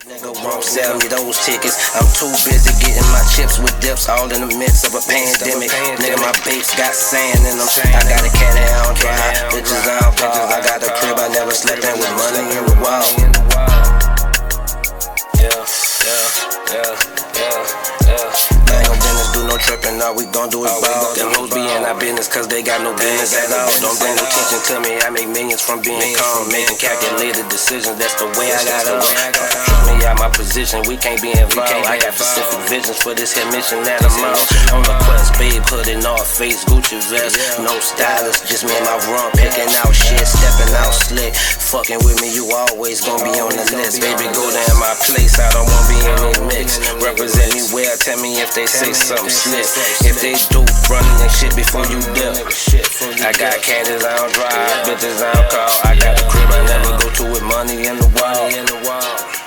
Nigga won't sell me those tickets. I'm too busy getting my chips with dips, all in the midst of a pandemic. Nigga, my babes got sand in them. I got a cat I don't drive, bitches I don't call. I got a crib I never slept in with money in the wall. Trippin', all we gon' do is ball. Them hoes be in our business cause they got no business at all. Don't bring no attention to me, I make millions from being calm. Making calculated decisions, that's the way I got on. Took me out my position, we can't be involved. I got specific visions for this here mission that I'm on the quest, babe, put in all face, Gucci vest. No stylist, just me and my run, picking out shit, stepping out slick. Fucking with me, you always gon' be on the list. Baby, go down my place, I don't wanna be in any mix. Represent me well, tell me if they say something slick. If they do, running and shit before you dip. I got caddies I don't drive, bitches I don't call. I got a crib I never go to with money in the wall.